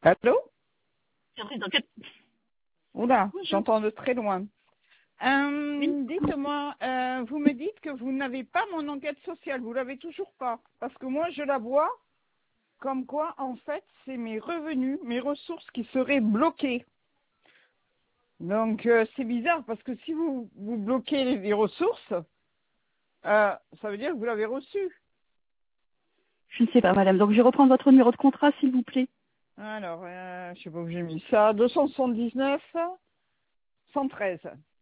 Allô? Service d'enquête. Oula, Bonjour. j'entends de très loin. Oui. Dites-moi, vous me dites que vous n'avez pas mon enquête sociale, vous l'avez toujours pas. Parce que moi, je la vois comme quoi, en fait, c'est mes revenus, mes ressources qui seraient bloquées. Donc, c'est bizarre parce que si vous bloquez les ressources, ça veut dire que vous l'avez reçu. Je ne sais pas, madame. Donc, je reprends votre numéro de contrat, s'il vous plaît. Alors, je sais pas où j'ai mis ça, 279 113.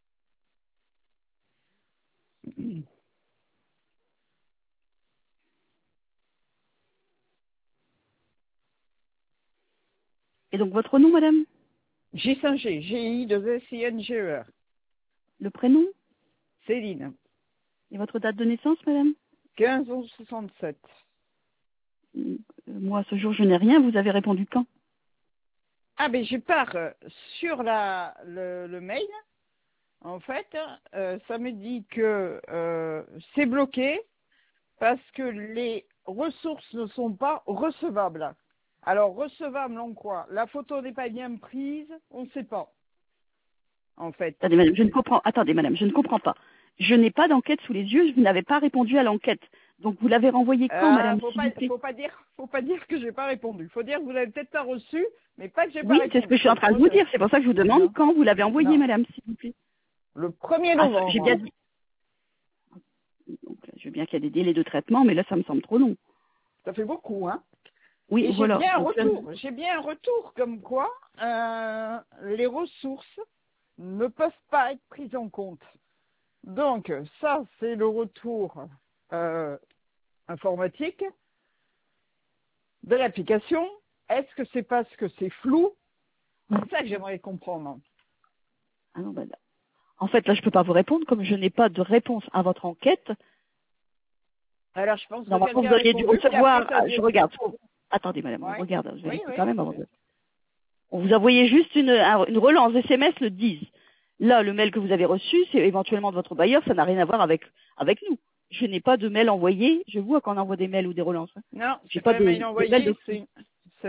Et donc, votre nom, madame? G5G, GI2SINGER, Le prénom? Céline, Et votre date de naissance, madame? 15 11 67. Moi, à ce jour, je n'ai rien. Vous avez répondu quand? Ah, ben je pars sur le mail. En fait, ça me dit que c'est bloqué parce que les ressources ne sont pas recevables. Alors, recevables en quoi? La photo n'est pas bien prise, on ne sait pas, en fait. Attendez, madame, je ne comprends. Attendez, madame, je ne comprends pas. Je n'ai pas d'enquête sous les yeux. Vous n'avez pas répondu à l'enquête. Donc, vous l'avez renvoyée quand, madame, Faut s'il vous plaît? faut pas dire que j'ai pas répondu. Faut dire que vous l'avez peut-être pas reçu, mais pas que j'ai pas Oui, c'est ce que répondu. je suis en train de vous dire. C'est pour ça que je vous demande Non, quand vous l'avez envoyé, non. madame, s'il vous plaît. Le 1er Ah, j'ai novembre. bien dit. Donc, je veux bien qu'il y a des délais de traitement, mais là, ça me semble trop long. Ça fait beaucoup, hein. Oui, Et j'ai voilà. bien un Donc, là, retour. J'ai bien un retour comme quoi les ressources ne peuvent pas être prises en compte. Donc, ça, c'est le retour informatique de l'application. Est-ce que c'est parce que c'est flou? C'est ça que j'aimerais comprendre. ah non, ben là. En fait, là, je peux pas vous répondre, comme je n'ai pas de réponse à votre enquête. Alors, je pense que Normalement, quelqu'un vous a auriez dû répondu, puis après, recevoir. ça a Je dû... regarde. Attendez, madame, on Ouais. regarde. Je Oui, vérifie oui. quand même avant de. On vous a envoyé juste une relance SMS le 10. Là, le mail que vous avez reçu, c'est éventuellement de votre bailleur. Ça n'a rien à voir avec nous. Je n'ai pas de mail envoyé. Je vois quand on envoie des mails ou des relances. Non, J'ai c'est pas pas un mail des mails de. envoyé, c'est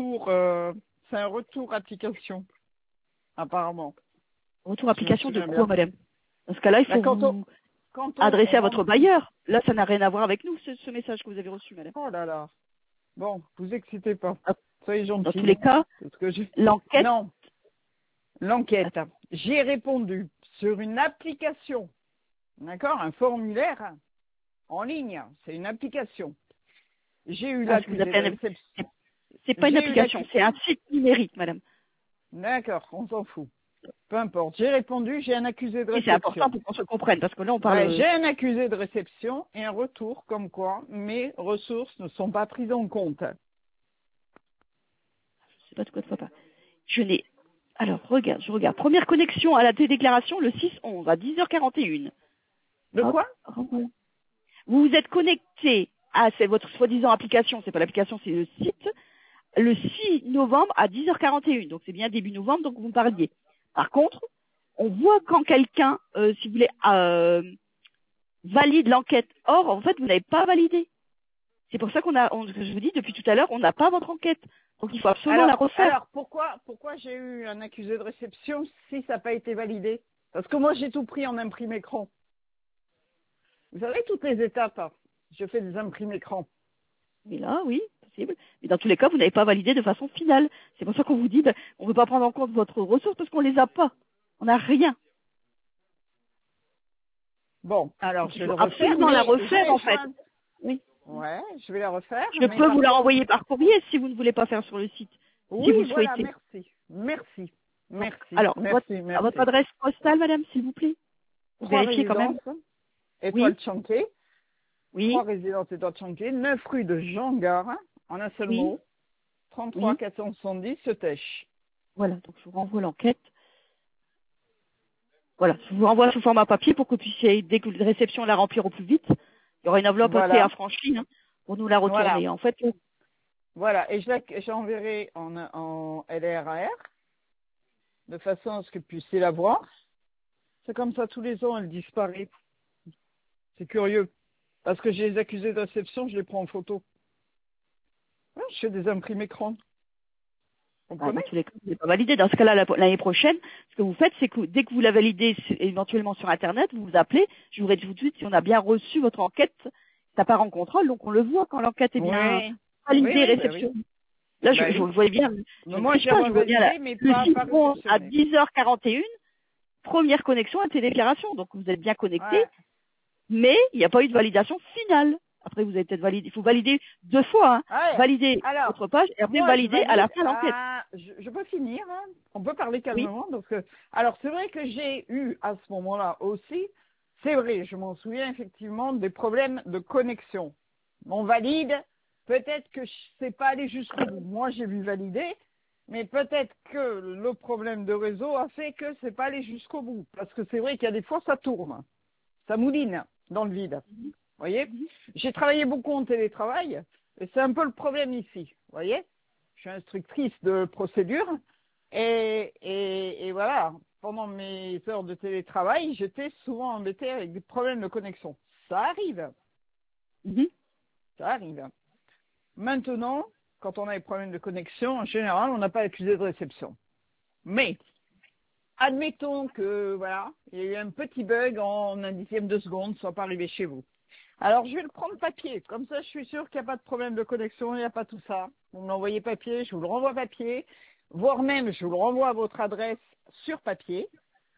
un retour application, apparemment. Retour Je me application de souviens quoi, bien. madame? Dans ce cas-là, il Bah, faut vous quand adresser on à votre rentre... bailleur. Là, ça n'a rien à voir avec nous, ce message que vous avez reçu, madame. Oh là là. Bon, vous excitez pas. Ah, Soyez dans tous gentils. les cas, C'est ce que j'ai... l'enquête. Non, l'enquête. J'ai répondu sur une application. D'accord? Un formulaire en ligne. C'est une application. J'ai eu Ah, je vous l'accusé de appelle. réception. C'est pas une J'ai eu application, l'accusé... c'est un site numérique, madame. D'accord, on s'en fout. Peu importe. J'ai répondu, j'ai un accusé de Oui, c'est important réception. pour qu'on se comprenne, parce que là, on Ouais, parle. j'ai un accusé de réception et un retour comme quoi mes ressources ne sont pas prises en compte. Je sais pas de quoi ça parle. Je n'ai. Alors, regarde, je regarde. Première connexion à la télédéclaration le 6/11 à 10h41. De Hop, quoi? renvoie. Vous vous êtes connecté à c'est votre soi-disant application, c'est pas l'application, c'est le site, le 6 novembre à 10h41. Donc c'est bien début novembre, donc vous me parliez. Par contre, on voit quand quelqu'un, si vous voulez, valide l'enquête. Or, en fait, vous n'avez pas validé. C'est pour ça que je vous dis depuis tout à l'heure, on n'a pas votre enquête. Donc il faut absolument la refaire. Alors pourquoi j'ai eu un accusé de réception si ça n'a pas été validé? Parce que moi j'ai tout pris en imprimé écran. Vous savez toutes les étapes, hein. Je fais des imprimés écran. Mais là, oui, possible. Mais dans tous les cas, vous n'avez pas validé de façon finale. C'est pour ça qu'on vous dit, ben, on ne veut pas prendre en compte votre ressource parce qu'on les a pas. On n'a rien. Bon, alors Donc il je vais faut le refaire, absolument la mais je refaire vais en fait. joindre. Oui. Ouais, je vais la refaire, Je mais peux vous par la contre, renvoyer par courrier si vous ne voulez pas faire sur le site, si vous oui, le voilà, souhaitez. merci, merci, Donc, merci, alors, merci, à votre merci. adresse postale, madame, s'il vous plaît. Vous Trois vérifiez quand même. résidences, Étoile Oui, Chanquet, oui, 3 résidences Étoile Chanquet, 9 rue de Jean Gare, en un seul oui, mot, 33 oui. 470 Setèche. Voilà, donc je vous renvoie l'enquête. Voilà, je vous renvoie sous format papier pour que vous puissiez, dès que la réception la remplir au plus vite. Il y aura une enveloppe assez Voilà, affranchie hein, pour nous la voilà, retourner. En fait, voilà. Et j'enverrai en LRAR de façon à ce que vous puissiez la voir. C'est comme ça, tous les ans, elle disparaît. C'est curieux. Parce que j'ai les accusés de réception, je les prends en photo. Ouais, je fais des imprimés écran. Vous Dans comprenez? tous les cas, vous n'êtes pas validé. Dans ce cas-là, l'année prochaine, ce que vous faites, c'est que dès que vous la validez éventuellement sur Internet, vous vous appelez, je vous dirai tout de suite si on a bien reçu votre enquête. Ça part en contrôle, donc on le voit quand l'enquête est bien Oui. Oui, validée, oui, bah oui. réceptionnée. Là, Bah je oui. vois bien, je Mais ne moi, triche je pas, l'avais je vois bien validé, mais le pas site monte à réceptionné. 10h41, première connexion à téléclaration. Donc vous êtes bien connecté, Ouais. mais il n'y a pas eu de validation finale. Après, vous avez peut-être validé. Il faut valider 2 fois, hein. Ouais. Valider Alors, votre page et après moi, je valider à la valide. fin l'enquête. Je peux finir, hein. On peut parler Oui. calmement. Donc, alors, c'est vrai que j'ai eu à ce moment-là aussi, c'est vrai, je m'en souviens effectivement, des problèmes de connexion. On valide, peut-être que c'est pas allé jusqu'au bout. Moi, j'ai vu valider, mais peut-être que le problème de réseau a fait que c'est pas allé jusqu'au bout. Parce que c'est vrai qu'il y a des fois, ça tourne, ça mouline dans le vide. Vous voyez, j'ai travaillé beaucoup en télétravail et c'est un peu le problème ici. Vous voyez, je suis instructrice de procédure et voilà, pendant mes heures de télétravail, j'étais souvent embêtée avec des problèmes de connexion. Ça arrive, Mhm. ça arrive. Maintenant, quand on a des problèmes de connexion, en général, on n'a pas accusé de réception. Mais, admettons que, voilà, il y a eu un petit bug en un dixième de seconde, ça soit pas arrivé chez vous. Alors, je vais le prendre papier. Comme ça, je suis sûr qu'il n'y a pas de problème de connexion, il n'y a pas tout ça. Vous me l'envoyez papier, je vous le renvoie papier, voire même, je vous le renvoie à votre adresse sur papier.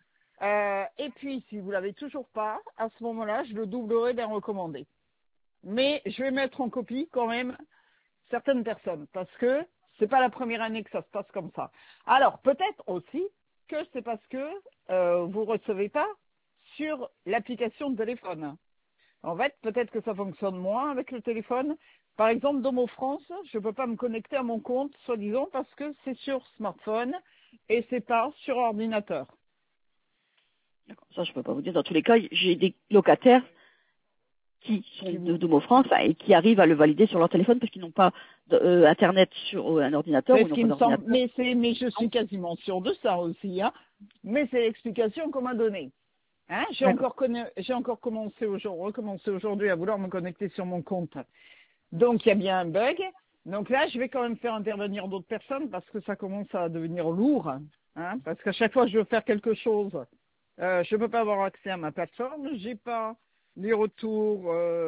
Et puis, si vous l'avez toujours pas, à ce moment-là, je le doublerai d'un recommandé. Mais je vais mettre en copie quand même certaines personnes, parce que c'est pas la première année que ça se passe comme ça. Alors, peut-être aussi que c'est parce que vous recevez pas sur l'application de téléphone. En fait, peut-être que ça fonctionne moins avec le téléphone. Par exemple, Domo France, je ne peux pas me connecter à mon compte, soi-disant, parce que c'est sur smartphone et c'est pas sur ordinateur. D'accord. Ça, je peux pas vous dire. Dans tous les cas, j'ai des locataires qui sont de Domo France et qui arrivent à le valider sur leur téléphone parce qu'ils n'ont pas Internet sur un ordinateur ou C'est ils ce n'ont qui pas me semble, d'ordinateur. mais je suis quasiment sûre de ça aussi, hein. Mais c'est l'explication qu'on m'a donnée. Hein, D'accord. j'ai encore recommencé aujourd'hui à vouloir me connecter sur mon compte. Donc, il y a bien un bug. Donc là, je vais quand même faire intervenir d'autres personnes parce que ça commence à devenir lourd. Hein, parce qu'à chaque fois que je veux faire quelque chose, je ne peux pas avoir accès à ma plateforme. J'ai pas les retours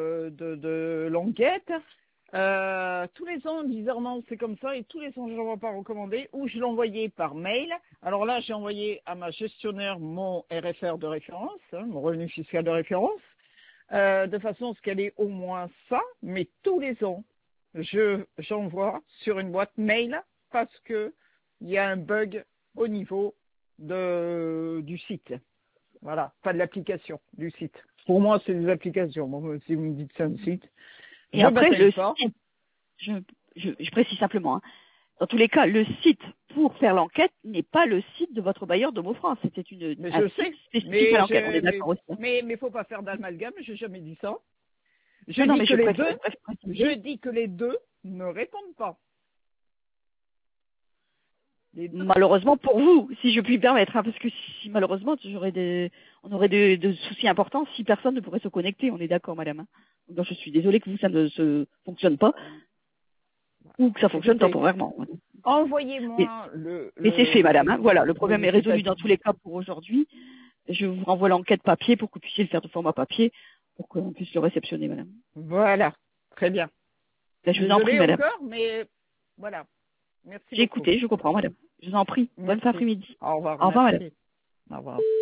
de l'enquête. Tous les ans, bizarrement, c'est comme ça. Et tous les ans, je ne l'envoie pas recommandé ou je l'envoyais par mail. Alors là, j'ai envoyé à ma gestionnaire mon RFR de référence, hein, mon revenu fiscal de référence. De façon à ce qu'elle ait au moins ça, mais tous les ans, j'envoie sur une boîte mail parce que il y a un bug au niveau du site. Voilà, pas de l'application, du site. Pour moi, c'est des applications. Bon, si vous me dites que c'est un site, Et je après, bataille le pas. site, je précise simplement, hein. Dans tous les cas, le site pour faire l'enquête n'est pas le site de votre bailleur Domo France. C'était Mais un je site sais, spécifique à l'enquête. On est d'accord aussi, hein. mais faut pas faire d'amalgame. J'ai jamais dit ça. Je Non, non, dis mais que je les préfère, deux, je préfère je préciser. dis que les deux ne répondent pas. Les deux. Malheureusement pour vous, si je puis me permettre, hein, parce que si malheureusement on aurait de soucis importants si personne ne pourrait se connecter. On est d'accord, madame, hein. Donc je suis désolée que vous ça ne se fonctionne pas ou que ça fonctionne Écoutez, temporairement. Mais, envoyez-moi mais c'est fait, madame, hein. Voilà, le oui, problème mais est c'est résolu dans tous les cas pour aujourd'hui. Je vous renvoie l'enquête papier pour que vous puissiez le faire de format papier pour qu'on puisse le réceptionner, madame. voilà, très bien. Ben, je vous en prie, Désolée madame. encore, mais voilà. Merci J'ai beaucoup. écouté, je comprends, madame. Je vous en prie. Bonne fin Merci. après-midi. Au revoir, Au revoir, madame. merci. Au revoir.